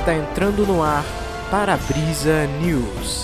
Está entrando no ar Para-Brisa News.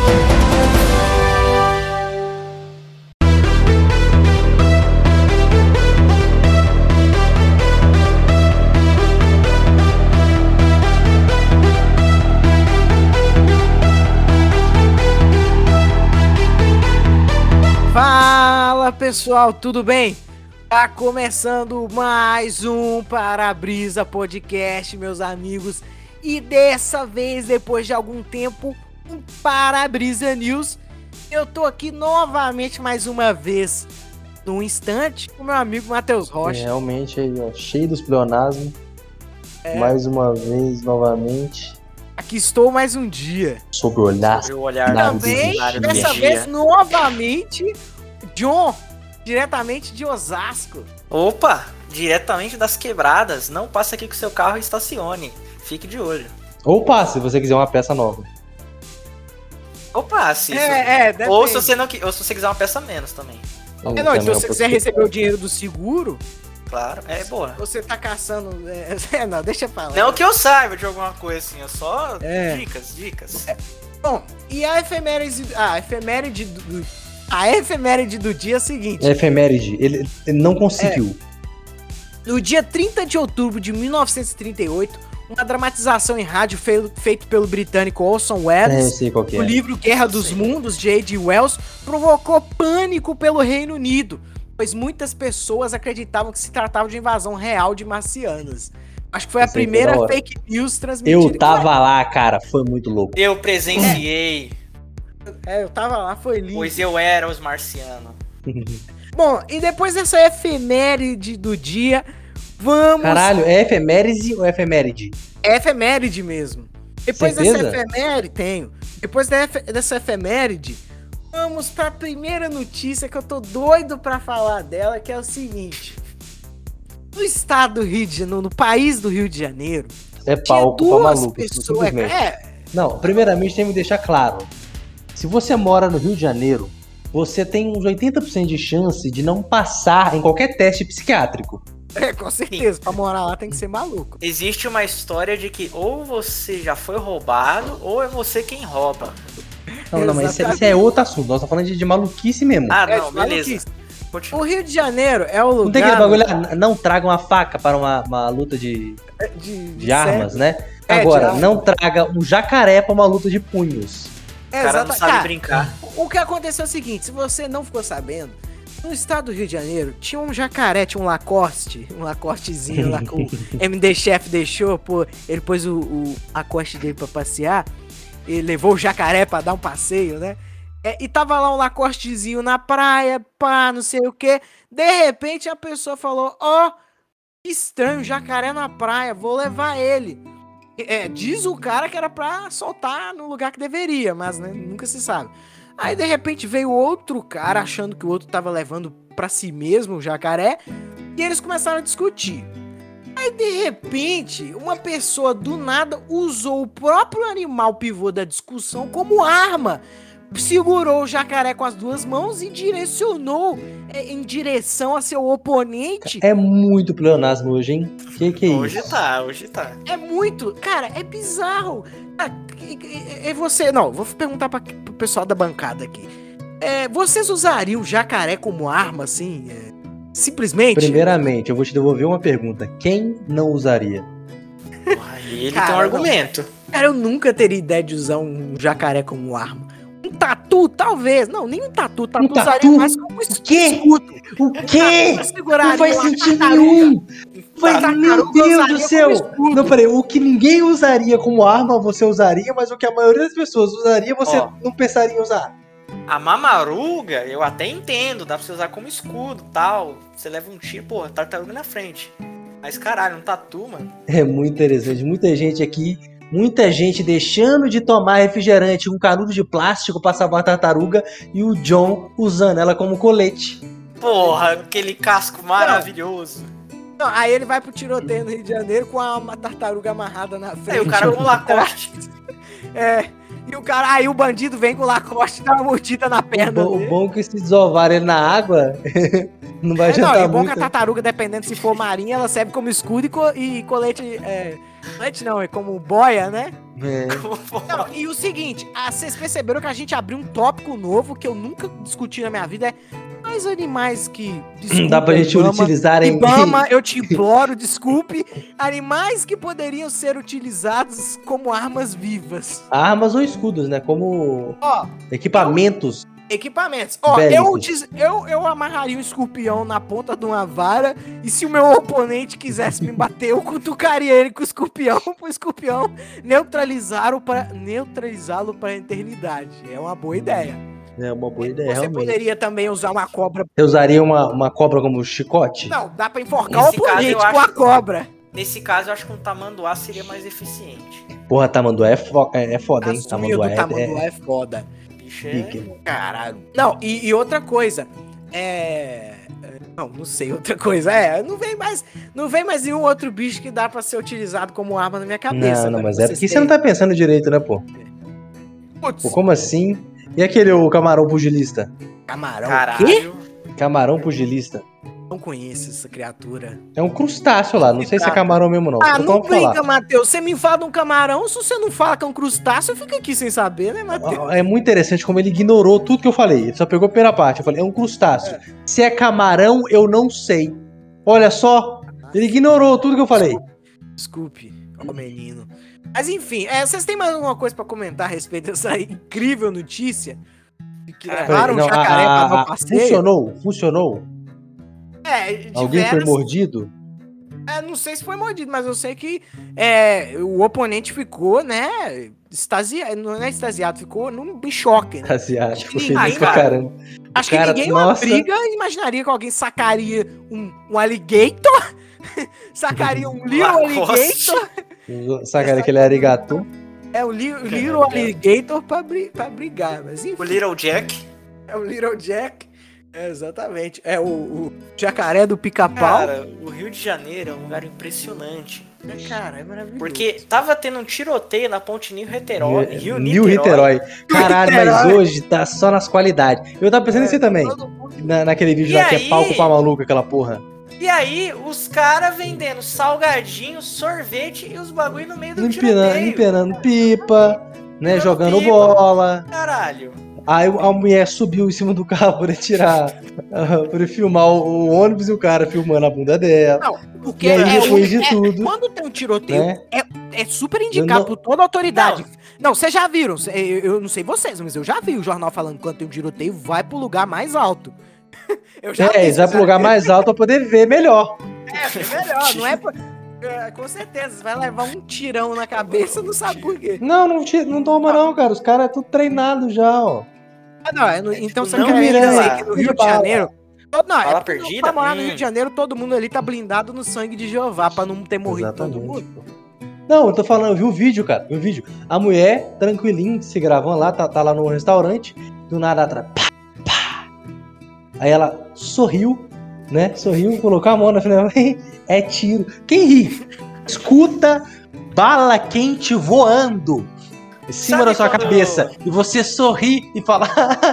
Fala pessoal, tudo bem? Tá começando mais um Para-Brisa Podcast, meus amigos. E dessa vez, depois de algum tempo, um Para-Brisa News. Eu tô aqui novamente, mais uma vez, num instante, com meu amigo Matheus Rocha. Realmente aí, ó, cheio dos pleonasmos. Mais uma vez, novamente. Aqui estou mais um dia. Sobre o olhar. Também, dessa vez, novamente, John, diretamente de Osasco. Opa, diretamente das quebradas. Não passe aqui com seu carro e estacione. Fique de olho. Ou passe, se você quiser uma peça nova. Ou passe. Depende. Ou se você quiser uma peça menos também. Então, se você quiser receber o dinheiro do seguro, Claro, é boa. você tá caçando... não, deixa pra lá. Não que eu saiba de alguma coisa assim, eu só... Dicas. Bom, e a efeméride do dia é a seguinte. É efeméride, ele não conseguiu. No dia 30 de outubro de 1938, uma dramatização em rádio feita pelo britânico Orson Eu Welles, sei qual que o é. livro Guerra dos Mundos, de H.G. Wells, provocou pânico pelo Reino Unido, pois muitas pessoas acreditavam que se tratava de invasão real de marcianos. Acho que foi a Isso aí foi primeira da hora. fake news transmitida. Eu tava lá, cara, foi muito louco. Eu presenciei, Eu tava lá, foi lindo. pois eu era os marcianos. Bom, e depois dessa efeméride do dia, vamos... Caralho, é efeméride ou efeméride? É efeméride mesmo. Depois Certeza? dessa efeméride, tenho. Depois dessa efeméride, vamos pra primeira notícia que eu tô doido pra falar dela, que é o seguinte. No estado do Rio de Janeiro, no país do Rio de Janeiro, É tinha palco pra duas maluco, pessoas... simplesmente. Não, primeiramente tem que deixar claro. Se você mora no Rio de Janeiro, você tem uns 80% de chance de não passar em qualquer teste psiquiátrico. Com certeza. Pra morar lá tem que ser maluco. Existe uma história de que ou você já foi roubado, ou é você quem rouba. Não, mas isso Exatamente. é outro assunto. Nós estamos falando de maluquice mesmo. Ah, É, não, beleza. maluquice. Continua. O Rio de Janeiro é o lugar... Não tem aquele bagulho lá, não traga uma faca para uma luta de armas, né? É, Agora, de não traga um jacaré para uma luta de punhos. O cara não sabe brincar. O que aconteceu é o seguinte, se você não ficou sabendo, no estado do Rio de Janeiro tinha um jacaré, tinha um Lacostezinho lá que o MD Chef deixou, pô, ele pôs o Lacoste dele pra passear, ele levou o jacaré pra dar um passeio, né? E tava lá um Lacostezinho na praia, pá, não sei o que. De repente a pessoa falou, ó, que estranho, jacaré na praia, vou levar ele. Diz o cara que era pra soltar no lugar que deveria, mas né, nunca se sabe. Aí de repente veio outro cara achando que o outro tava levando pra si mesmo o jacaré e eles começaram a discutir. Aí de repente uma pessoa do nada usou o próprio animal pivô da discussão como arma. Segurou o jacaré com as duas mãos e direcionou em direção a seu oponente. É muito pleonasmo hoje, hein? Que é Hoje isso? hoje tá. É muito, cara, é bizarro. Você, não, vou perguntar pro pessoal da bancada aqui. Vocês usariam o jacaré como arma, assim, simplesmente? Primeiramente, eu vou te devolver uma pergunta. Quem não usaria? Porra, ele Cara, tem um argumento. Cara, eu nunca teria ideia de usar um jacaré como arma. Um tatu, talvez. Não, nem um tatu. Tatu Um usaria tatu? mais como quê? escudo. O quê? Não faz sentido nenhum! Meu Deus do céu! Não, peraí, o que ninguém usaria como arma, você usaria, mas o que a maioria das pessoas usaria, você não pensaria em usar. A mamaruga, eu até entendo, dá pra você usar como escudo e tal. Você leva um tiro, porra, tartaruga na frente. Mas caralho, um tatu, mano. É muito interessante, muita gente aqui, muita gente deixando de tomar refrigerante com canudo de plástico pra salvar a tartaruga e o John usando ela como colete. Porra, aquele casco maravilhoso. Não, aí ele vai pro tiroteio no Rio de Janeiro com uma tartaruga amarrada na frente. Aí o cara com Lacoste. E o cara, aí o bandido vem com o Lacoste e dá uma mordida na perna O dele. bom é que se desovar ele na água, não vai Não, adiantar e o bom muito. que a tartaruga, dependendo se for marinha, ela serve como escudo e colete. Colete não, é como boia, né? É. Não, e o seguinte, vocês perceberam que a gente abriu um tópico novo que eu nunca discuti na minha vida, quais animais que... Não dá pra gente utilizar em... Ibama, eu te imploro, desculpe, animais que poderiam ser utilizados como armas vivas. Armas ou escudos, né? Como Ó, equipamentos. equipamentos. Ó, eu amarraria um escorpião na ponta de uma vara e se o meu oponente quisesse me bater, eu cutucaria ele com o escorpião pro escorpião neutralizá-lo para a eternidade. É uma boa ideia. É uma boa ideia, Você realmente. poderia também usar uma cobra. Você usaria uma cobra como chicote? Não, dá pra enforcar o oponente com a cobra. Nesse caso, eu acho que um tamanduá seria mais eficiente. Porra, tamanduá é foda, hein? Tamanduá é foda. Bicho Caralho. Não, e outra coisa. Não sei outra coisa. Não vem mais nenhum outro bicho que dá pra ser utilizado como arma na minha cabeça. Não, mas é porque você não tá pensando direito, né, pô? Putz. Pô, como assim? E aquele o camarão pugilista? Camarão? Caralho. Quê? Camarão pugilista. Não conheço essa criatura. É um crustáceo lá, não sei se é camarão mesmo não. Ah, Só não vamos falar. brinca, Matheus. Você me fala de um camarão, se você não fala que é um crustáceo, eu fico aqui sem saber, né, Matheus? É muito interessante como ele ignorou tudo que eu falei. Ele só pegou a primeira parte. Eu falei, é um crustáceo. Se é camarão, eu não sei. Olha só, ele ignorou tudo que eu falei. Desculpe, ó menino. Mas enfim, vocês têm mais alguma coisa pra comentar a respeito dessa incrível notícia? Que levaram um jacaré pra dar um passeio? Funcionou? Alguém foi mordido? Não sei se foi mordido, mas eu sei que o oponente ficou, né, extasiado, não é extasiado, ficou em choque, né? Extasiado, ficou Ninguém, feliz pra caramba. Acho que ninguém numa briga imaginaria que alguém sacaria um alligator, sacaria um little alligator. Sacaria aquele arigato. O little alligator pra brigar, mas enfim. O Little Jack. É o Little Jack. Exatamente. É o jacaré do pica-pau. Cara, o Rio de Janeiro é um lugar impressionante. Cara, é maravilhoso. Porque tava tendo um tiroteio na ponte Rio-Niterói. Rio-Niterói. Caralho, mas hoje tá só nas qualidades. Eu tava pensando em você também. Naquele vídeo lá que é palco pra maluco, aquela porra. E aí, os caras vendendo salgadinho, sorvete e os bagulho no meio do tiroteio. Empinando pipa, né? Jogando bola. Caralho. Aí a mulher subiu em cima do carro pra pra filmar o ônibus e o cara filmando a bunda dela. Não, porque e aí depois de tudo. Quando tem um tiroteio, né? é super indicado por toda a autoridade. Não, vocês já viram, eu não sei vocês, mas eu já vi o jornal falando que quando tem um tiroteio, vai pro lugar mais alto. Eles vai pro lugar mais alto pra poder ver melhor. É melhor, não é pra... com certeza, você vai levar um tirão na cabeça, não sabe por quê. Não toma não, cara. Os caras é tudo treinado já, ó. Então você não quer mira dizer que no Rio de Janeiro... Bala perdida? Pra morar no Rio de Janeiro, todo mundo ali tá blindado no sangue de Jeová, pra não ter morrido todo mundo. Não, eu tô falando, eu vi o vídeo, cara. Vi o vídeo. A mulher, tranquilinha, se gravando lá, tá lá no restaurante, do nada atrás. Pá, pá. Aí ela sorriu, né? Sorriu, colocou a mão na frente. É tiro. Quem ri? Escuta bala quente voando em cima da sua cabeça. E você sorri e fala: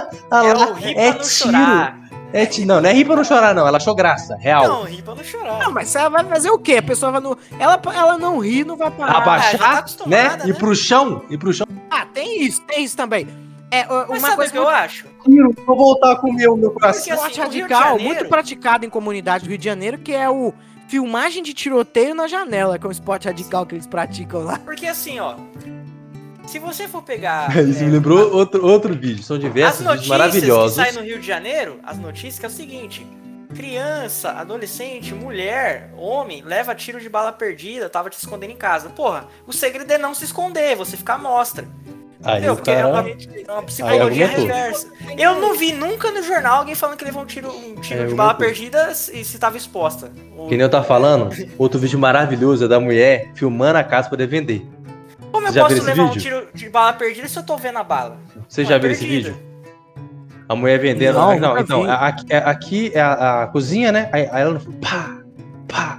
é tiro. Não é rir pra não chorar, não. Ela achou graça, real. Não, rir pra não chorar. Não, mas ela vai fazer o quê? A pessoa vai no... Ela não ri, não vai parar. Abaixar, né? Ir pro chão. Ah, tem isso também. Mas uma coisa que eu acho. Vou voltar a comer o meu coração. Esporte radical, muito praticado em comunidade do Rio de Janeiro, que é o filmagem de tiroteio na janela, que é um esporte radical que eles praticam lá. Porque assim, ó, se você for pegar... Isso me lembrou outro vídeo, são diversos vídeos maravilhosos. As notícias que saem no Rio de Janeiro, as notícias que é o seguinte: criança, adolescente, mulher, homem, leva tiro de bala perdida, tava te escondendo em casa. Porra, o segredo é não se esconder, você ficar à mostra. Aí porque é uma psicologia reversa. Eu não vi nunca no jornal alguém falando que levou um tiro de bala perdida e se tava exposta. Que nem eu tava falando, outro vídeo maravilhoso é da mulher filmando a casa pra poder vender. Como eu posso levar um tiro de bala perdida se eu tô vendo a bala? Você já viu esse vídeo? A mulher vendendo. Não, então, aqui é a cozinha, né? Aí ela pá, pá.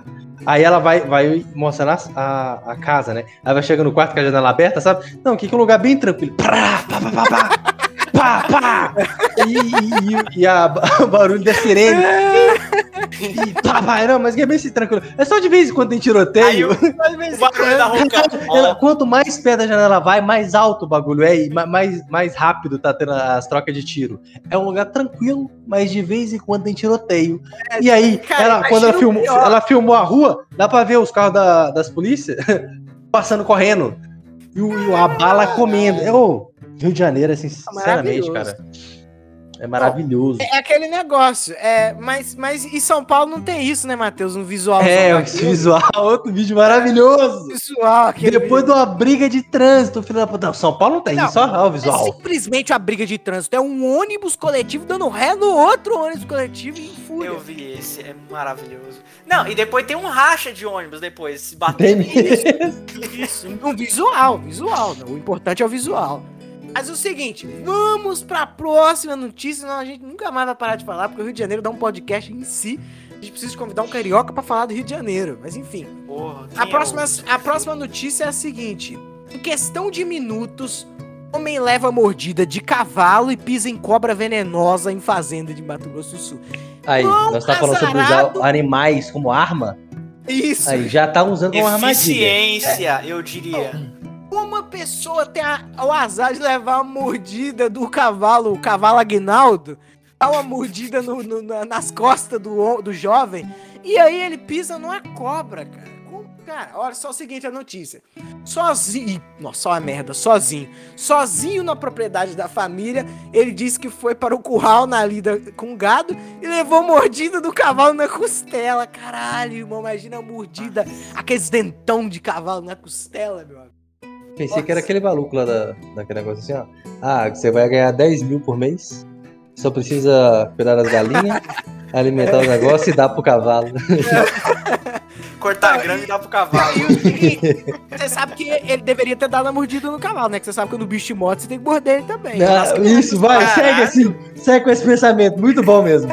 Aí ela vai mostrando a casa, né? Aí vai chegando no quarto com a janela aberta, sabe? Não, que é um lugar bem tranquilo. Pá, pá, pá, pá, pá. Pá, pá. E o barulho da sirene. E pá, pá. Não, mas é bem assim, tranquilo. É só de vez em quando tem tiroteio. Aí o barulho da rouca. Quanto mais perto da janela vai, mais alto o bagulho é e mais rápido tá tendo as trocas de tiro. É um lugar tranquilo, mas de vez em quando tem tiroteio. E aí, cara, quando ela filmou a rua, dá pra ver os carros das polícias passando correndo. E a bala comendo. Rio de Janeiro, assim, sinceramente, cara. É maravilhoso. É aquele negócio. Mas em São Paulo não tem isso, né, Matheus? Um visual. Esse visual, outro vídeo maravilhoso. Visual, depois de uma briga de trânsito, filho da puta. São Paulo não tem isso, só o visual. É simplesmente uma briga de trânsito. É um ônibus coletivo dando ré no outro ônibus coletivo e em fúria. Eu vi esse, é maravilhoso. Não, e depois tem um racha de ônibus depois, se batendo. Isso, um visual. O importante é o visual. Mas é o seguinte, vamos pra próxima notícia, senão a gente nunca mais vai parar de falar, porque o Rio de Janeiro dá um podcast em si. A gente precisa convidar um carioca pra falar do Rio de Janeiro, mas enfim. Porra, a próxima notícia é a seguinte. Em questão de minutos, homem leva mordida de cavalo e pisa em cobra venenosa em fazenda de Mato Grosso do Sul. Aí, nós tá falando sobre usar animais como arma? Isso. Aí, já tá usando uma armadilha. Eficiência, eu diria. Uma pessoa tem o azar de levar uma mordida do cavalo, o cavalo Aguinaldo, dá uma mordida nas costas do jovem, e aí ele pisa numa cobra, cara. Cara, olha só o seguinte, a notícia. Sozinho na propriedade da família, ele disse que foi para o curral na lida com o gado e levou mordida do cavalo na costela. Caralho, irmão, imagina a mordida, aqueles dentão de cavalo na costela, meu amigo. Pensei que era aquele maluco lá daquele negócio assim, ó. Ah, você vai ganhar 10 mil por mês, só precisa cuidar das galinhas, alimentar o negócio e dar pro cavalo. Cortar a grama e dar pro cavalo. Você sabe que ele deveria ter dado a mordida no cavalo, né? Que você sabe que no bicho de moto você tem que morder ele também. Isso, vai, segue com esse pensamento, muito bom mesmo.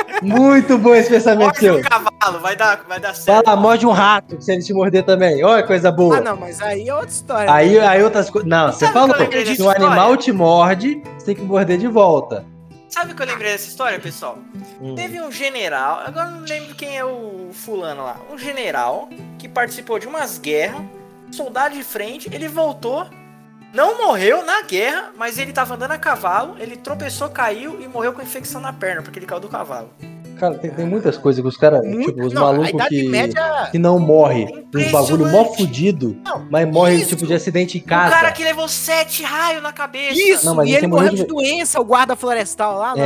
Muito bom esse pensamento seu. Morde um cavalo, vai dar certo. Vai lá, morde um rato, se ele te morder também. Olha que coisa boa. Ah, não, mas aí é outra história. Aí outras coisas. Não, você falou que se um animal te morde, você tem que morder de volta. Sabe o que eu lembrei dessa história, pessoal? Teve um general, agora não lembro quem é o fulano lá. Um general que participou de umas guerras, soldado de frente, ele voltou, não morreu na guerra, mas ele tava andando a cavalo, ele tropeçou, caiu e morreu com infecção na perna, porque ele caiu do cavalo. Cara, tem muitas coisas que os caras, tipo, os malucos que não morrem, uns bagulho mó fudido, mas morre tipo de acidente em casa. O cara que levou 7 raios na cabeça. Isso, não, mas e ele morreu de doença, o guarda florestal lá,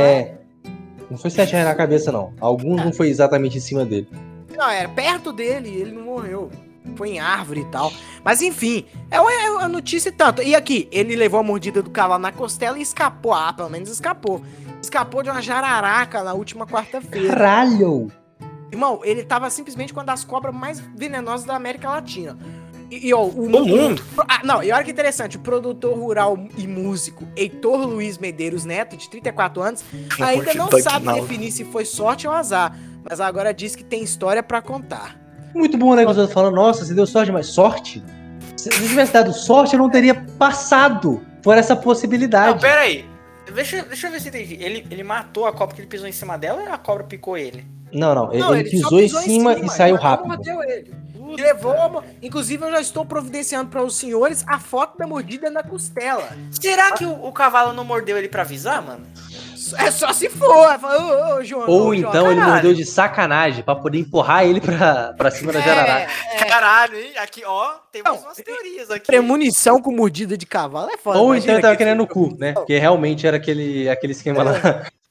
não foi 7 raios na cabeça, não. Alguns não foi exatamente em cima dele. Não, era perto dele e ele não morreu. Foi em árvore e tal. Mas enfim, é uma notícia e tanto. E aqui, ele levou a mordida do cavalo na costela e escapou. Ah, pelo menos escapou. Escapou de uma jararaca na última quarta-feira. Caralho! Irmão, ele tava simplesmente com uma das cobras mais venenosas da América Latina. E mundo? E olha que interessante, o produtor rural e músico Heitor Luiz Medeiros Neto, de 34 anos, ainda não sabe definir se foi sorte ou azar, mas agora diz que tem história pra contar. Muito bom, né? Que os outros falam, nossa, você deu sorte, mas sorte? Se eu tivesse dado sorte, eu não teria passado por essa possibilidade. Não, pera aí. Deixa eu ver se eu entendi. Ele matou a cobra porque ele pisou em cima dela ou a cobra picou ele? Não, ele pisou em cima e saiu rápido. Mordeu ele. Levou, inclusive eu já estou providenciando para os senhores a foto da mordida na costela. Será que o cavalo não mordeu ele pra avisar, mano? É só se for. João. Ou então ele mordeu de sacanagem pra poder empurrar ele pra cima da jararaca. Caralho, hein? Aqui, ó, temos umas teorias aqui. Premonição com mordida de cavalo é foda. Ou então ele tava querendo no cu, né? Porque realmente era aquele esquema lá.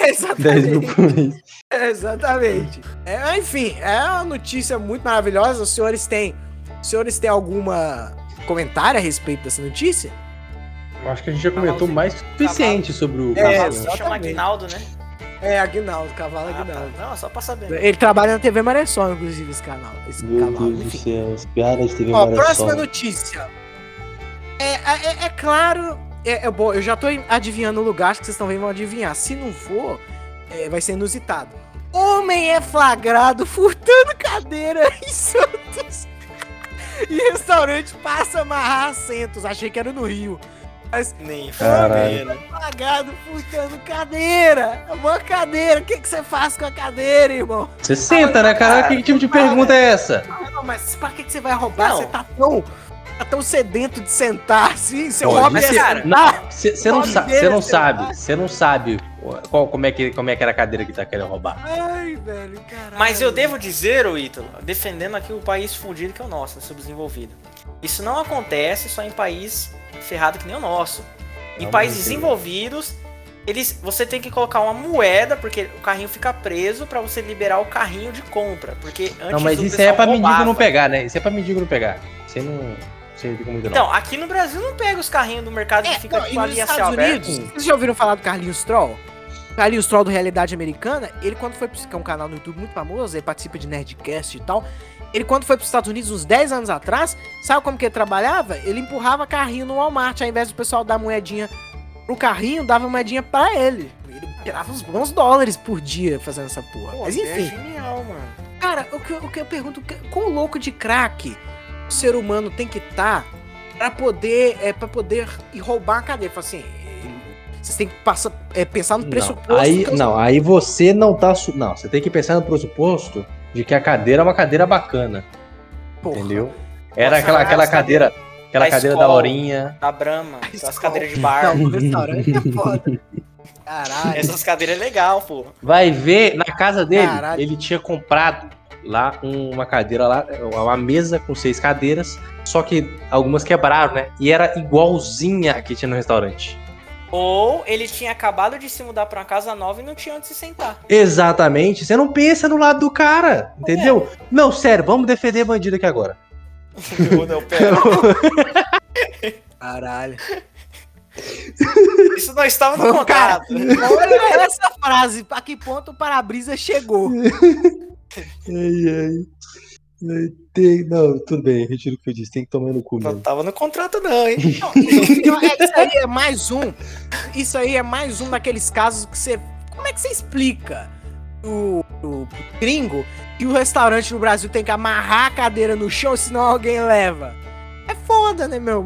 Exatamente. Exatamente. Enfim, é uma notícia muito maravilhosa. Os senhores têm alguma comentário a respeito dessa notícia? Eu acho que a gente já comentou mais que o suficiente sobre o cavalo. Se chama Aguinaldo, né? Aguinaldo, cavalo Aguinaldo. Tá. Não, só pra saber. Ele trabalha na TV Maressol, inclusive, esse canal. Meu cavalo, Deus do céu, as piadas de TV Maressol. Próxima notícia. É claro, eu já tô adivinhando o lugar, acho que vocês também vão adivinhar. Se não for, vai ser inusitado. Homem é flagrado furtando cadeira em Santos. E restaurante passa a amarrar assentos. Achei que era no Rio. Mas Nem homem é flagrado furtando cadeira. Uma cadeira. O que você faz com a cadeira, irmão? Você senta, né, cara? Que tipo de pergunta é essa? Não, mas pra que você vai roubar? Não. Você tá tão sedento de sentar assim? Seu Pô, hobby mas, é cara, sentar? Você não sabe como é que era a cadeira que tá querendo roubar. Ai, velho, caralho. Mas eu devo dizer, ô Ítalo, defendendo aqui o país fudido que é o nosso, subdesenvolvido. Isso não acontece só em país ferrado que nem o nosso. Em países desenvolvidos, você tem que colocar uma moeda, porque o carrinho fica preso pra você liberar o carrinho de compra. Porque antes Não, mas o isso aí é pra pessoal mendigo roubava. não pegar, né? Isso é pra mendigo não pegar. Você não fica muito Então, aqui no Brasil não pega os carrinhos do mercado que fica e com a nos linha céu Estados aberto. Unidos, vocês já ouviram falar do Carlinhos Troll? Carlinhos Troll do Realidade Americana, ele quando foi que é um canal no YouTube muito famoso, ele participa de Nerdcast e tal. Ele quando foi pros Estados Unidos uns 10 anos atrás, sabe como que ele trabalhava? Ele empurrava carrinho no Walmart, ao invés do pessoal dar moedinha pro carrinho, dava moedinha pra ele. Ele tirava uns bons dólares por dia fazendo essa porra. Pô, Mas é enfim, genial, mano. cara, o que eu pergunto, quão louco de crack o ser humano tem que estar pra poder ir roubar a cadeira? Fala assim, vocês têm que pensar no pressuposto. Aí você não tá... Não, você tem que pensar no pressuposto de que a cadeira é uma cadeira bacana. Porra. Entendeu? Era Nossa, aquela cadeira... Aquela da cadeira escola. da horinha. Da Brahma, as Escola. cadeiras de bar. Não, no restaurante é foda. Caralho. Essas cadeiras é legal, pô. Vai ver, na casa dele, Caralho. ele tinha comprado lá uma cadeira lá, uma mesa com 6 cadeiras, só que algumas quebraram, né? E era igualzinha a que tinha no restaurante. Ou ele tinha acabado de se mudar pra uma casa nova e não tinha onde se sentar. Exatamente. Você não pensa no lado do cara, entendeu? Não, sério, vamos defender bandido aqui agora. Caralho. Isso não estava no contrato. Olha essa frase. A que ponto o para-brisa chegou? Não, tudo bem, retiro o que eu disse, tem que tomar no cu Não mesmo. tava no contrato não, hein? Não, isso aí é mais um. Isso aí é mais um daqueles casos que você... Como é que você explica pro gringo que o restaurante no Brasil tem que amarrar a cadeira no chão, senão alguém leva? É foda, né, meu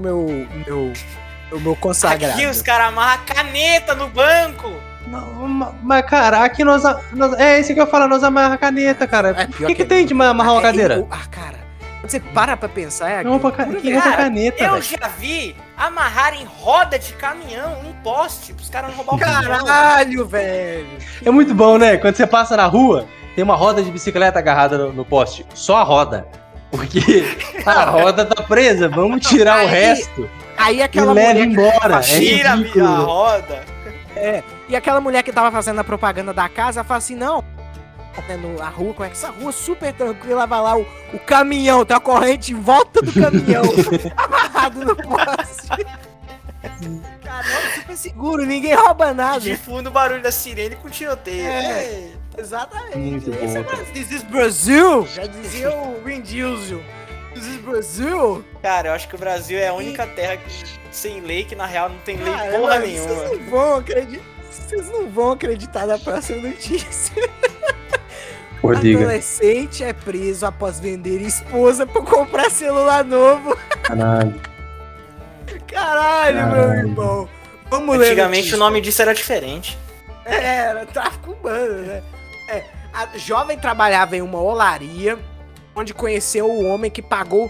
consagrado. Aqui os caras amarram a caneta no banco. Não, mas, cara, aqui nós. É isso que eu falo, nós amarra a caneta, cara. É, O que tem de amarrar uma cadeira? Cara, quando você para pra pensar, é Não, quem rouba Cara, caneta, eu velho? já vi amarrar em roda de caminhão, em poste, pros caras não roubar o caminhão. Caralho, velho. É muito bom, né? Quando você passa na rua, tem uma roda de bicicleta agarrada no poste. Só a roda. Porque a roda tá presa, vamos tirar o resto Aí e aquela leva mulher embora. Tira É ridículo. a roda. E aquela mulher que tava fazendo a propaganda da casa, ela fala assim, não, a rua, com essa rua super tranquila, vai lá o caminhão, tá corrente em volta do caminhão, amarrado no poste. Caramba, super seguro, ninguém rouba nada. De fundo o barulho da sirene com tiroteio. É. Exatamente. Muito bom, Esse é cara. Brasil. This is Brasil, já dizia o Vin Diesel. This is Brasil. Cara, eu acho que o Brasil é a única terra sem lei que na real não tem lei Cara, porra mano, nenhuma. Vocês não vão acreditar na próxima notícia. Pô, diga. Adolescente é preso após vender esposa pra comprar celular novo. Caralho. Caralho, meu irmão. Vamos ler. Antigamente o nome disso era diferente. Era tráfico humano, né? A jovem trabalhava em uma olaria, onde conheceu o homem que pagou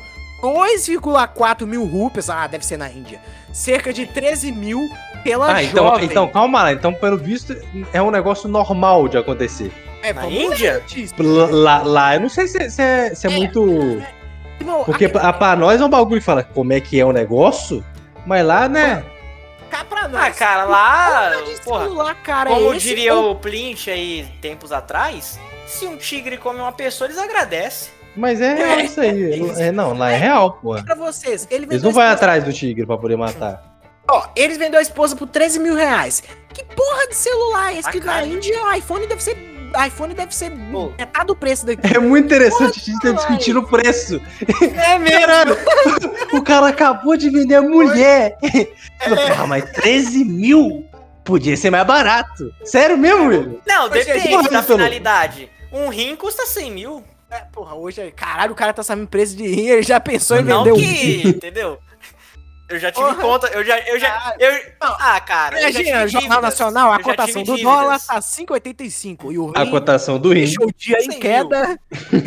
2,4 mil rupias, deve ser na Índia, cerca de 13 mil pela jovem. Então, calma lá. Então, pelo visto, é um negócio normal de acontecer. Na vamos Índia? ler a notícia. Lá eu não sei se é muito... Irmão, Porque pra nós é um bagulho que fala como é que é o negócio, mas lá, né? cá pra nós. Ah, cara, lá, de porra, celular, cara, como é esse diria ou- o Plint aí tempos atrás, se um tigre come uma pessoa, eles agradecem. Mas é real isso aí. Não, lá é real, pô. Pra vocês, ele Eles vendeu não vão a esposa- atrás do tigre pra poder matar. Ó, eles vendeu a esposa por 13 mil reais. Que porra de celular é esse? Ah, Que na cara. Índia o iPhone deve ser Pô. metade do preço daqui. É muito interessante a gente tá discutindo o preço. É mesmo. O cara acabou de vender a mulher. Porra, mas 13 mil? podia ser mais barato. Sério mesmo, velho? Não, depende da finalidade. Um rim custa 100 mil. Porra, hoje, caralho, o cara tá sabendo preço de rim, ele já pensou em vender um rim. Entendeu? Eu já tive conta, cara. Imagina, Jornal Nacional, a cotação do dólar tá 5,85 e o rim a cotação do rim fechou o dia em queda,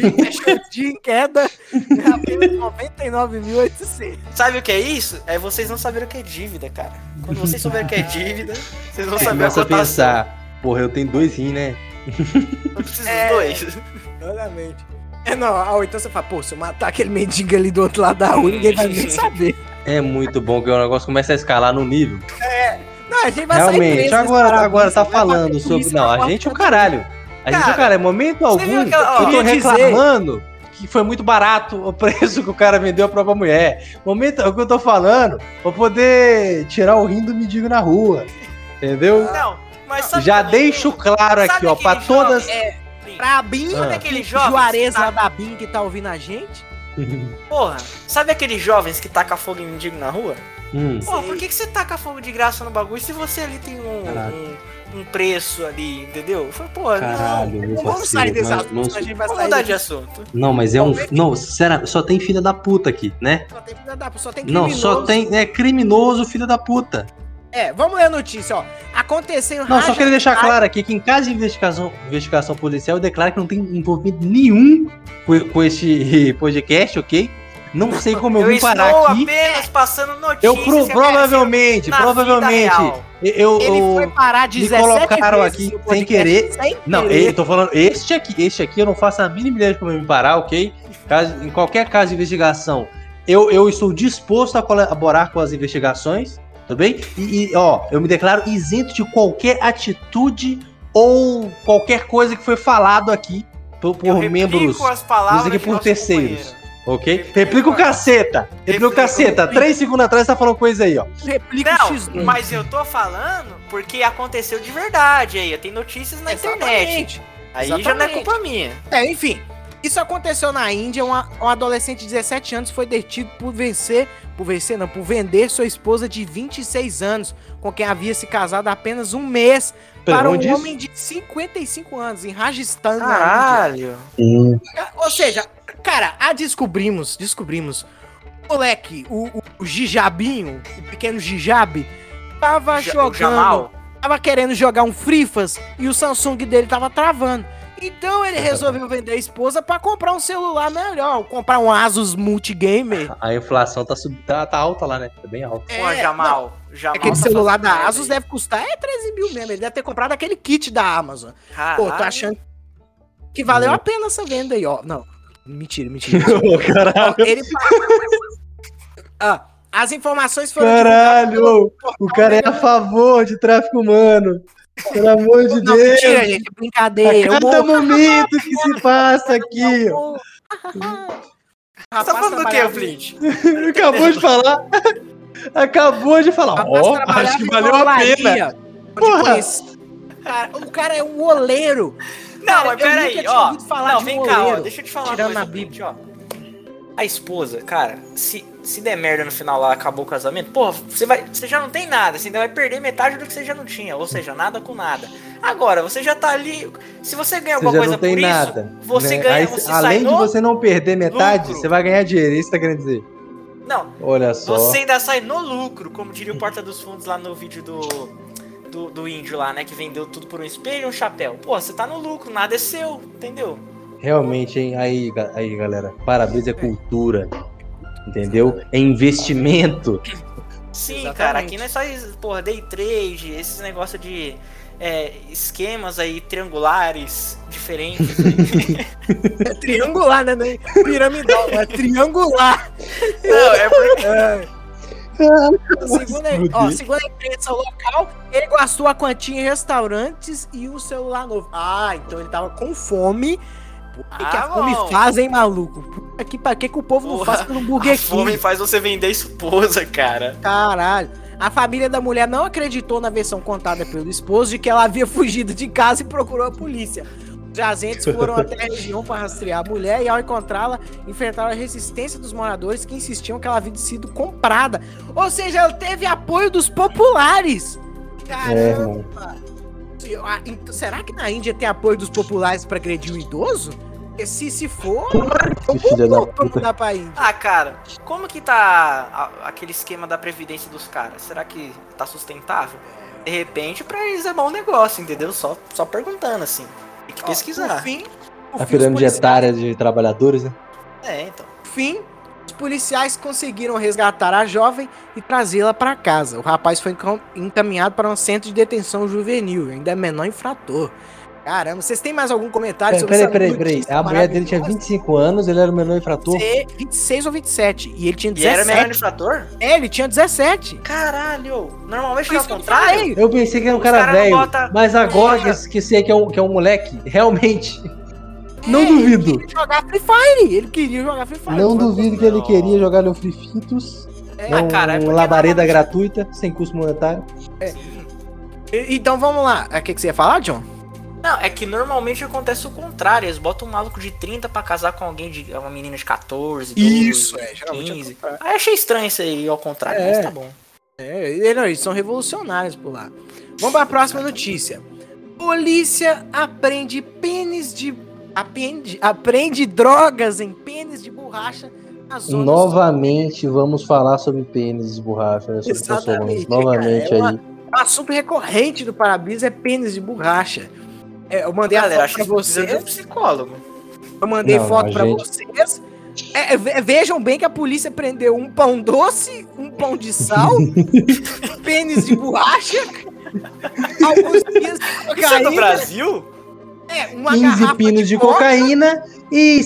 apenas 99.800. Sabe o que é isso? É vocês não saberem o que é dívida, cara. Quando vocês souberem o que é dívida, vocês vão saber a cotação. Pensar, porra, eu tenho 2 rins, né? Eu preciso dos 2. Exatamente. Não, então você fala, pô, se eu matar aquele mendigo ali do outro lado da rua, ninguém vai nem saber. É muito bom que o negócio começa a escalar no nível. Não, a gente vai realmente, agora tá falando sobre... Não, a gente é o caralho. A gente é o caralho. Momento algum, eu tô reclamando que foi muito barato o preço que o cara vendeu a própria mulher. Momento é o que eu tô falando, pra poder tirar o rim do mendigo na rua. Entendeu? Não, mas sabe já deixo claro aqui, ó, pra todas... Pra Bim, aquele jovem Juarez lá da Bim que tá ouvindo a gente. Porra, sabe aqueles jovens que tacam fogo em mendigo na rua? Porra, por que você taca fogo de graça no bagulho se você ali tem um preço ali, entendeu? Porra, caralho, não vamos sair desse assunto, a gente vai sair mudar de assunto. Não, mas não, sério, só tem filha da puta aqui, né? Só tem filha da puta, só tem criminoso. Não, só tem criminoso, filha da puta. Vamos ler a notícia, ó. Aconteceu... Não, só queria deixar claro aqui que em caso de investigação policial, eu declaro que não tem envolvimento nenhum com este podcast, ok? Não sei como eu vim parar aqui. Eu estou apenas passando notícias. Provavelmente, ele foi parar 17 me colocaram vezes aqui sem querer. Não, eu tô falando, este aqui eu não faço a mínima ideia de como eu vim parar, ok? Em qualquer caso de investigação, eu estou disposto a colaborar com as investigações. Tudo bem? Eu me declaro isento de qualquer atitude ou qualquer coisa que foi falado aqui por membros dos aqui por terceiros. Ok? Replica o caceta! Replica o caceta! 3 segundos atrás você tá falando coisa aí, ó. Replica o X2. Mas eu tô falando porque aconteceu de verdade aí. Tem notícias na internet. Aí já não é culpa minha. Enfim. Isso aconteceu na Índia, um adolescente de 17 anos foi detido por vender sua esposa de 26 anos, com quem havia se casado há apenas um mês, para um homem de 55 anos, em Rajasthan, na Índia. Ou seja, cara, descobrimos, o moleque, o Gijabinho, o pequeno Gijab, tava querendo jogar um Frifas e o Samsung dele tava travando. Então ele resolveu vender a esposa pra comprar um celular melhor, comprar um Asus Multigamer. A inflação tá alta lá, né? Tá bem alta. Pô, Jamal aquele celular da Asus deve custar 13 mil mesmo. Ele deve ter comprado aquele kit da Amazon. Caralho. Pô, tô achando que valeu a pena essa venda aí, ó. Não, mentira. Caralho. As informações foram divulgadas. O cara é a favor de tráfico humano. Pelo amor de Deus. Mentira, gente, brincadeira. A cada momento que se passa aqui, ó. Você tá falando do que, Flint? Acabou de falar. Acho que valeu a pena. Porra. O cara é um oleiro. Não, mas peraí, ó. Não, vem cá, ó. Deixa eu te falar uma coisa, ó. A esposa, cara, se der merda no final lá, acabou o casamento, porra, você já não tem nada, você ainda vai perder metade do que você já não tinha, ou seja, nada com nada. Agora, você já tá ali, se você ganha alguma coisa por nada, isso, você né? ganha, aí, você além sai de você não perder metade, lucro. Você vai ganhar dinheiro, é isso que você tá querendo dizer? Não, olha só. Você ainda sai no lucro, como diria o Porta dos Fundos lá no vídeo do índio lá, né, que vendeu tudo por um espelho e um chapéu. Pô, você tá no lucro, nada é seu, entendeu? Realmente, hein? Aí, galera, parabéns, é cultura, entendeu? É investimento. Sim, exatamente. Cara, aqui não é só, porra, day trade, esses negócios de esquemas aí triangulares diferentes. É triangular, né? Piramidal, é triangular. Não, é porque... Segundo a imprensa local, ele gastou a quantia em restaurantes e o celular novo. Então ele tava com fome. O que a fome faz, hein, maluco? Pra que o povo não faz pelo Burger King? A fome faz você vender esposa, cara. Caralho. A família da mulher não acreditou na versão contada pelo esposo de que ela havia fugido de casa e procurou a polícia. Os agentes foram até a região para rastrear a mulher e, ao encontrá-la, enfrentaram a resistência dos moradores que insistiam que ela havia sido comprada. Ou seja, ela teve apoio dos populares. Caramba! Será que na Índia tem apoio dos populares pra agredir um idoso? Porque se for, eu vou mudar pra Índia. Ah, cara, como que tá aquele esquema da previdência dos caras? Será que tá sustentável? De repente, pra eles é bom negócio, entendeu? Só perguntando, assim. Tem que pesquisar. Por fim, A pirâmide etária de trabalhadores, né? Então. Por fim, os policiais conseguiram resgatar a jovem e trazê-la para casa. O rapaz foi encaminhado para um centro de detenção juvenil, ainda é menor infrator. Caramba, vocês têm mais algum comentário sobre essa Peraí. A mulher dele tinha 25 anos, ele era o menor infrator? 26 ou 27. E ele tinha 17. E era menor infrator? Ele tinha 17. Caralho! Normalmente é o contrário? Eu pensei que era um cara velho, mas agora que sei que é um moleque, realmente. Não duvido. Ele queria jogar Free Fire. Não duvido que ele queria jogar no Free Fitos. Uma labareda gratuita, sem custo monetário. Então vamos lá. O que você ia falar, John? Não, é que normalmente acontece o contrário. Eles botam um maluco de 30 pra casar com uma menina de 14, 12, 15. Aí achei estranho isso aí, ao contrário, mas tá bom. Eles são revolucionários por lá. Vamos pra próxima notícia. Polícia aprende drogas em pênis de borracha na zona Novamente vamos falar sobre pênis de borracha, né? Exatamente. Novamente aí. Um assunto recorrente do Parabéns é pênis de borracha. Eu mandei Galera, a foto pra vocês. De um psicólogo. Eu mandei foto pra vocês. Vejam bem que a polícia prendeu um pão doce, um pão de sal, pênis de borracha, alguns pinos de cocaína. Isso é no Brasil? 15 pinos de cocaína e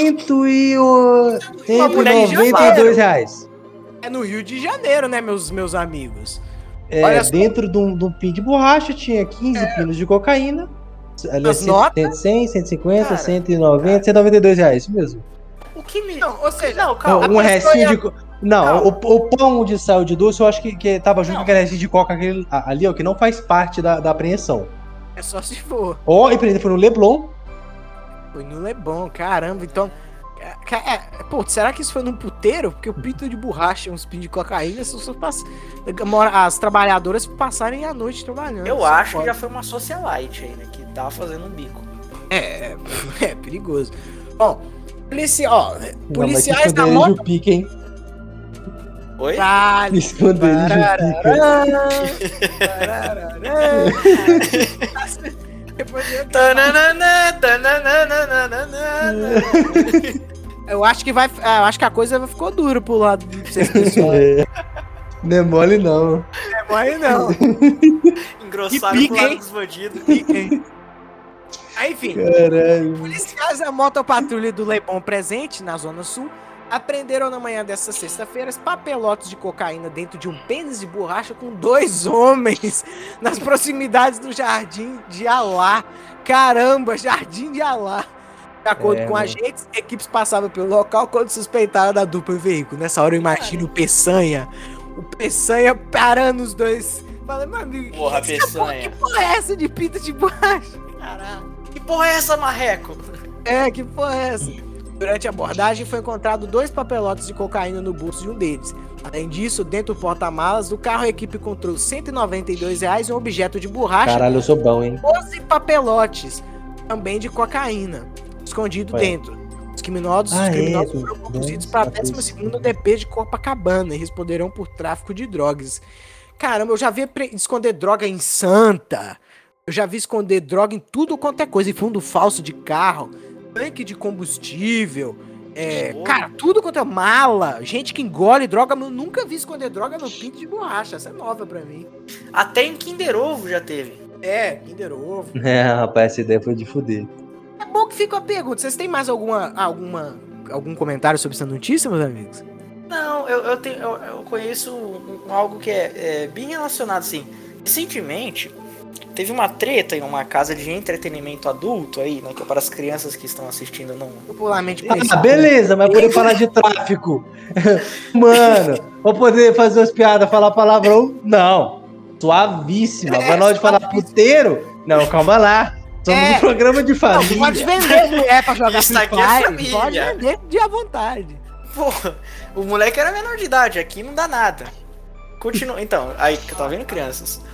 R$192. É no Rio de Janeiro, né, meus amigos? Dentro de um pin de borracha tinha 15 pinos de cocaína. Ali 100, 150, cara, 190, R$192, isso mesmo. O que me... Não, ou seja, não, calma. Um restinho de... Não, o pão de sal de doce eu acho que tava junto com aquele restinho de coca ali, ó, que não faz parte da apreensão. É só se for. E foi no Leblon. Foi no Leblon, caramba, então... será que isso foi num puteiro? Porque o pinto de borracha, uns pinos de cocaína, as trabalhadoras passarem a noite trabalhando. Eu acho que já foi uma socialite aí, né? Que tava fazendo um bico. É perigoso. Bom, policiais da moto... o pique, hein? Oi? Esconderijo Eu acho que a coisa ficou dura pro lado de vocês, pessoal. Não é mole, não. Engrossaram pro lado dos bandidos. Aí, enfim, caralho. Policiais da motopatrulha do Leblon presente na Zona Sul apreenderam na manhã desta sexta-feira papelotes de cocaína dentro de um pênis de borracha com 2 homens nas proximidades do Jardim de Alá. Caramba, Jardim de Alá. De acordo com agentes, equipes passavam pelo local quando suspeitaram da dupla veículo. Nessa hora eu imagino o Peçanha parando os dois. Falando, meu amigo, porra, Peçanha. Que porra é essa de pinta de borracha? Caralho. Que porra é essa, marreco? Que porra é essa? Durante a abordagem foi encontrado 2 papelotes de cocaína no bolso de um deles. Além disso, dentro do porta-malas do carro, a equipe encontrou R$192 e um objeto de borracha. Caralho, eu sou bom, hein? 12 papelotes, também de cocaína, escondido dentro. Os criminosos foram conduzidos para a 12ª DP de Copacabana e responderão por tráfico de drogas. Caramba, eu já vi esconder droga em Santa. Eu já vi esconder droga em tudo quanto é coisa. Em fundo falso de carro, tanque de combustível. Cara, tudo quanto é mala. Gente que engole droga. Mas eu nunca vi esconder droga no pinto de borracha. Essa é nova pra mim. Até em Kinder Ovo já teve. Kinder Ovo. Rapaz, essa ideia foi de fuder. É bom que fica a pergunta. Vocês têm mais algum comentário sobre essa notícia, meus amigos? Não, eu conheço algo que é bem relacionado, assim. Recentemente, teve uma treta em uma casa de entretenimento adulto aí, né? Que é para as crianças que estão assistindo não... Popularmente. Beleza, mas poder falar de tráfico. Mano, vou poder fazer umas piadas, falar palavrão? Não. Suavíssima. Mas na hora de falar puteiro? Não, calma lá. Somos um programa de família. Não, pode vender mulher pra jogar Free Fire. Pode vender de à vontade. Porra, o moleque era menor de idade, aqui não dá nada. Continua. Então, aí que eu tava vendo crianças.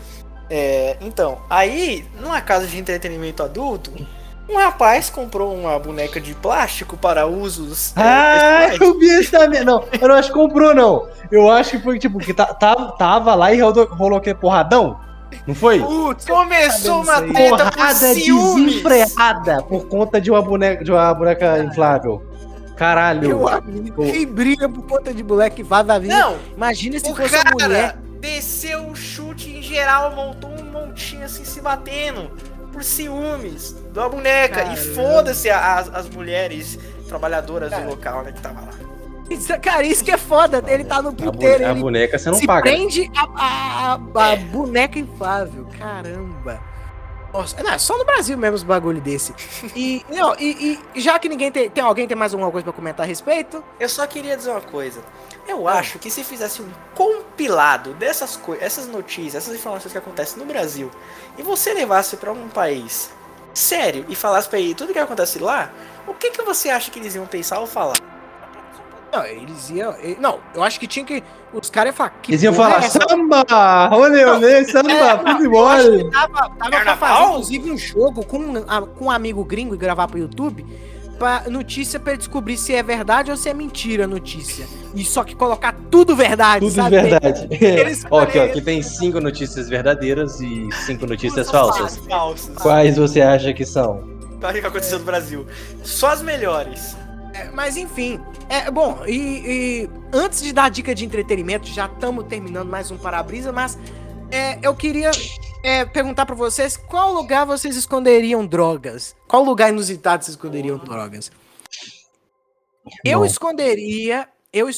Então, aí, numa casa de entretenimento adulto, um rapaz comprou uma boneca de plástico para usos. Eu vi esse também. Não, eu não acho que comprou, não. Eu acho que foi tipo, que tava lá e rolou aquele porradão. Não foi? Putz, começou uma treta por Porrada ciúmes. desenfreada por conta de uma boneca inflável. Caralho. Meu amigo, quem briga por conta de moleque vai vir. Não, Imagina se o fosse uma mulher. cara desceu um chute em geral, montou um montinho assim se batendo por ciúmes da boneca. Caramba. E foda-se as mulheres trabalhadoras do local, né, que tava lá. Cara, isso que é foda. Ele tá no puteiro. A Ele boneca você não se paga. prende a boneca inflável. Caramba. Nossa, não, só no Brasil mesmo os bagulho desse. E já que ninguém tem alguém tem mais alguma coisa pra comentar a respeito? Eu só queria dizer uma coisa. Eu acho que se fizesse um compilado dessas coisas, essas notícias, essas informações que acontecem no Brasil, e você levasse pra um país sério e falasse pra ele tudo que acontece lá, o que você acha que eles iam pensar ou falar? Não, eles iam. Não, eu acho que tinha que. Os caras iam falar. Eles iam falar, samba! Olê, samba, futebol! Tava pra fazer, inclusive, um jogo com um amigo gringo e gravar pro YouTube. Pra notícia pra ele descobrir se é verdade ou se é mentira a notícia. E só que colocar tudo verdade, Tudo sabe? verdade. Ó, aqui tem 5 notícias verdadeiras e 5 notícias falsas. Falsas. Quais você acha que são? Olha o que aconteceu no Brasil. Só as melhores. Mas enfim, bom, e antes de dar dica de entretenimento, já estamos terminando mais um Para-Brisa, mas eu queria perguntar pra vocês qual lugar vocês esconderiam drogas? Qual lugar inusitado vocês esconderiam drogas? Eu esconderia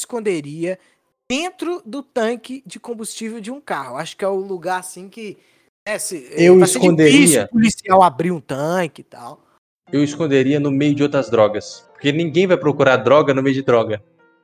dentro do tanque de combustível de um carro. Acho que é o lugar assim que Eu esconderia. O policial abrir um tanque e tal. Eu esconderia no meio de outras drogas. Porque ninguém vai procurar droga no meio de droga.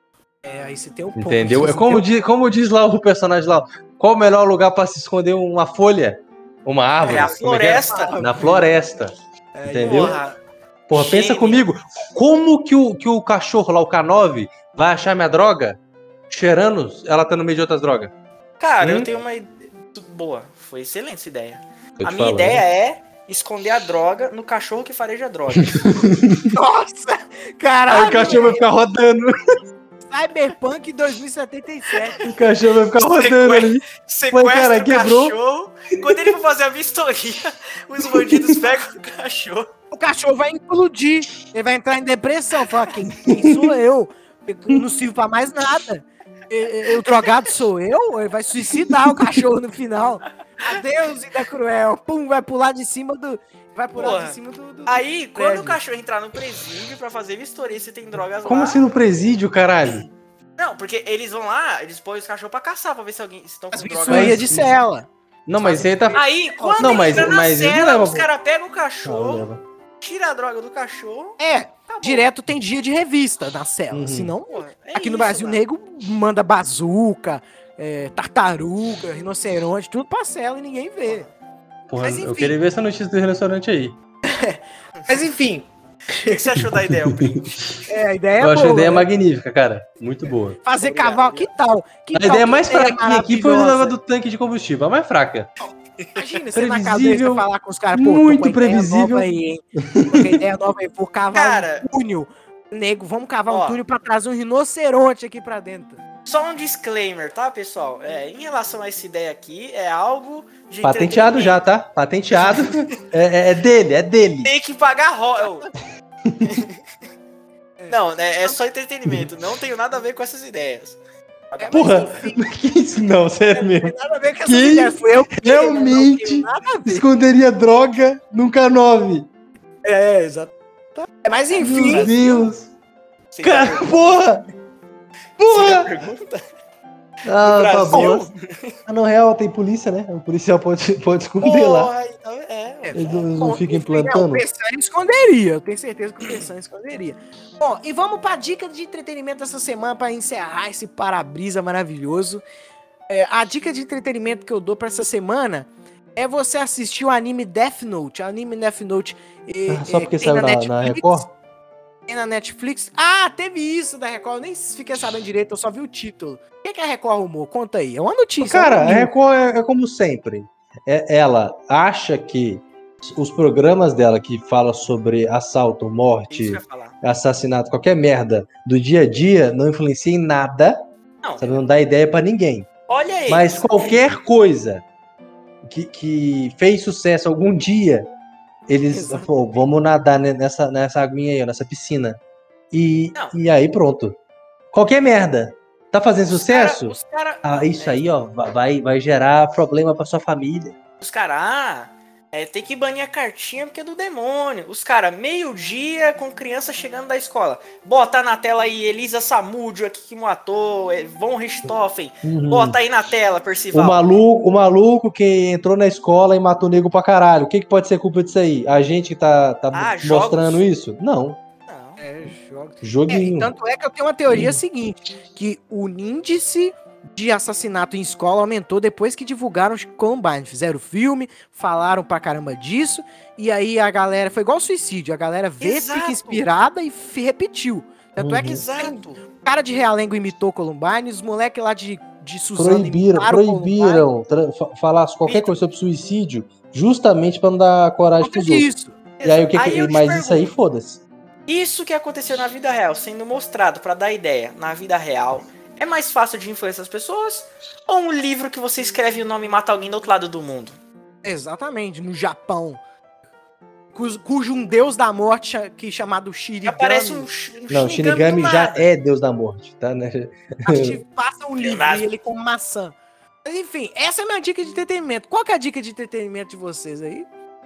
Aí você tem um ponto. Entendeu? É como diz lá o personagem lá. Qual o melhor lugar pra se esconder uma folha? Uma árvore? A floresta. Na floresta. Entendeu? Porra, pensa Gênio. comigo. Como que o cachorro lá, o K9, vai achar minha droga? Cheirando, ela tá no meio de outras drogas. Cara, eu tenho uma ideia boa. Foi excelente essa ideia. Tô A te minha falando. ideia é esconder a droga no cachorro que fareja droga. Nossa! Caralho! Aí o cachorro vai ficar rodando. Cyberpunk 2077. O cachorro vai ficar rodando ali. Sequestra cara, o quebrou. cachorro. Quando ele for fazer a vistoria, os bandidos pegam o cachorro. O cachorro vai implodir. Ele vai entrar em depressão. Falar, quem sou eu? Eu não sirvo pra mais nada. O drogado sou eu? Ele vai suicidar o cachorro no final. Adeus, vida cruel. Pum, vai pular de cima do... Vai pular de cima do Aí, quando prédio. o cachorro entrar no presídio pra fazer vistoria se tem drogas Como lá... assim no presídio, caralho? Não, porque eles vão lá, eles põem os cachorros pra caçar, pra ver se estão com drogas. Vistoria de cela. Não, mas você tá... Aí, quando Não, ele mas- entra na mas eles não cela, levam- os caras pegam o Não, cachorro, leva. tira a droga do cachorro... bom. Direto tem dia de revista na cela. Uhum. Senão, Porra, é aqui no isso, Brasil, o mano. nego manda bazuca, tartaruga, rinoceronte, tudo pra cela e ninguém vê. Porra, Mas enfim. eu queria ver essa notícia do restaurante aí. Mas enfim, O que você achou da ideia, Print? a ideia é Eu acho a boa, ideia né? magnífica, cara. Muito boa. Fazer Obrigado, cavalo, que tal? Que A tal? ideia Que mais fraquinha aqui foi o maravilhosa. negócio do tanque de combustível. A mais fraca. Imagina, você na Previsível, cabeça falar com os caras, pô, muito tô com a ideia previsível. nova aí, hein? Tô com a ideia nova aí, vou cavar Cara. um túnel. Nego, vamos cavar Ó. um túnel pra trazer um rinoceronte aqui pra dentro. Só um disclaimer, tá, pessoal? Em relação a essa ideia aqui, é algo de Patenteado já, tá? Patenteado. É dele. Tem que pagar Não, é só entretenimento. Não tenho nada a ver com essas ideias. Porra, que isso não, sério mesmo. Tem nada a ver com essa Quem ideia. Fui eu que dei, né? Não realmente tenho nada a ver. esconderia droga num K9? Exato. Mas enfim, Meu Deus. Você Cara, já porra! Porra! Porra! Pergunta? Ah, tá Brasil? bom. Ah, no real tem polícia, né? O policial pode esconder lá. Porra, então Eles não bom, ficam enfim, implantando. O Pessan esconderia, eu tenho certeza que o Pessan esconderia. Bom, e vamos pra dica de entretenimento dessa semana pra encerrar esse para-brisa maravilhoso. A dica de entretenimento que eu dou pra essa semana é você assistir o anime Death Note. O anime Death Note Só porque tem saiu na Record? Tem na Netflix. Ah, teve isso da Record. Eu nem fiquei sabendo direito, eu só vi o título. O que a Record arrumou? Conta aí. É uma notícia. Cara, é a um anime. Record é como sempre. ela acha que os programas dela que falam sobre assalto, morte, assassinato, qualquer merda do dia a dia não influencia em nada, você não dá ideia pra ninguém. Olha aí. Mas qualquer coisa que fez sucesso algum dia, eles falaram, vamos nadar nessa aguinha aí, nessa piscina. E aí pronto. Qualquer merda. Tá fazendo sucesso? Isso aí, ó, vai gerar problema pra sua família. Os caras, tem que banir a cartinha porque é do demônio. Os caras, meio-dia com criança chegando da escola. Bota na tela aí Elisa Samúdio aqui que matou, Von Richthofen. Bota aí na tela, Percival. O maluco que entrou na escola e matou nego pra caralho. O que pode ser culpa disso aí? A gente que tá mostrando isso? Não. Joguinho. Tanto é que eu tenho uma teoria seguinte, que o índice de assassinato em escola aumentou depois que divulgaram os Columbine. Fizeram filme, falaram pra caramba disso, e aí a galera, foi igual suicídio, a galera fica inspirada e repetiu. Tanto é que o cara de Realengo imitou Columbine, os moleques lá de Suzano proibiram falar qualquer coisa sobre suicídio, justamente pra não dar coragem pros outros. E aí, mas isso aí, foda-se. Isso que aconteceu na vida real, sendo mostrado pra dar ideia, na vida real, é mais fácil de influenciar as pessoas? Ou um livro que você escreve o nome e mata alguém do outro lado do mundo? Exatamente, no Japão. Cujo um deus da morte chamado Shinigami. Aparece um Não, Shinigami já é deus da morte, tá? Né? Passa um livro e ele come maçã. Enfim, essa é a minha dica de entretenimento. Qual que é a dica de entretenimento de vocês aí?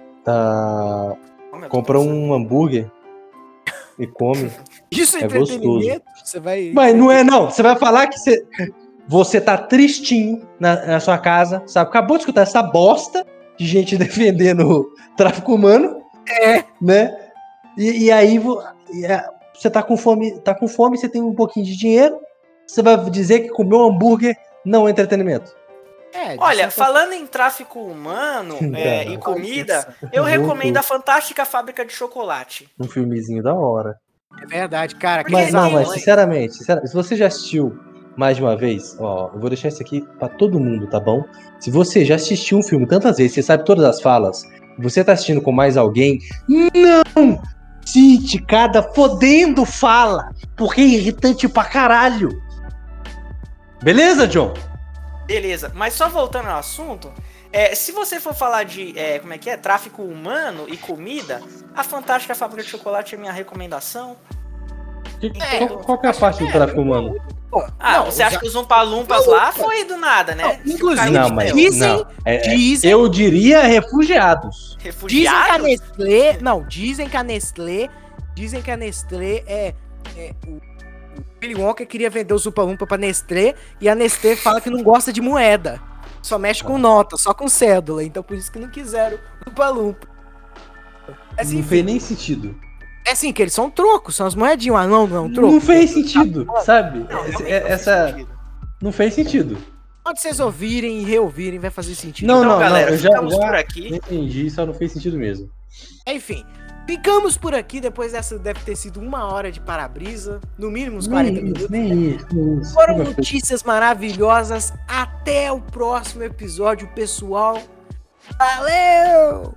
Compra um hambúrguer e come. Isso é entretenimento? Você vai... Mas não é, não. Você vai falar que você tá tristinho na sua casa, sabe? Acabou de escutar essa bosta de gente defendendo o tráfico humano. Né? E aí você tá com fome, você tem um pouquinho de dinheiro, você vai dizer que comer um hambúrguer não é entretenimento. Olha, falando em tráfico humano e comida, eu recomendo a Fantástica Fábrica de Chocolate. Um filmezinho da hora. É verdade, cara. Mas sinceramente, se você já assistiu mais de uma vez, ó, eu vou deixar isso aqui pra todo mundo, tá bom? Se você já assistiu um filme tantas vezes, você sabe todas as falas, você tá assistindo com mais alguém, não cite cada fodendo fala, porque é irritante pra caralho. Beleza, John? Beleza, mas só voltando ao assunto, se você for falar de, tráfico humano e comida, a Fantástica Fábrica de Chocolate é minha recomendação. Qual que é a parte do tráfico humano? Você acha que os Umpa-Lumpas lá foi do nada, né? Inclusive, dizem... Eu diria refugiados. Dizem que a Nestlé... Não, dizem que a Nestlé o Willy Wonka queria vender os Umpa-Lumpa pra Nestlé, e a Nestlé fala que não gosta de moeda. Só mexe com nota, só com cédula. Então por isso que não quiseram o Umpa-Lumpa. Não fez nem sentido. É assim, que eles são trocos, são as moedinhas. Não é um troco. Não fez sentido, sabe? Não fez sentido. Pode vocês ouvirem e reouvirem, vai fazer sentido. Não, galera, eu já por aqui. Entendi, só não fez sentido mesmo. Enfim, ficamos por aqui, depois dessa deve ter sido 1 hora de para-brisa, no mínimo uns 40 minutos. Nem isso. Foram notícias maravilhosas, até o próximo episódio, pessoal. Valeu!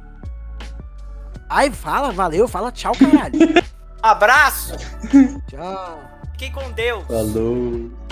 Fala tchau, caralho. Abraço! Tchau. Fiquem com Deus. Falou.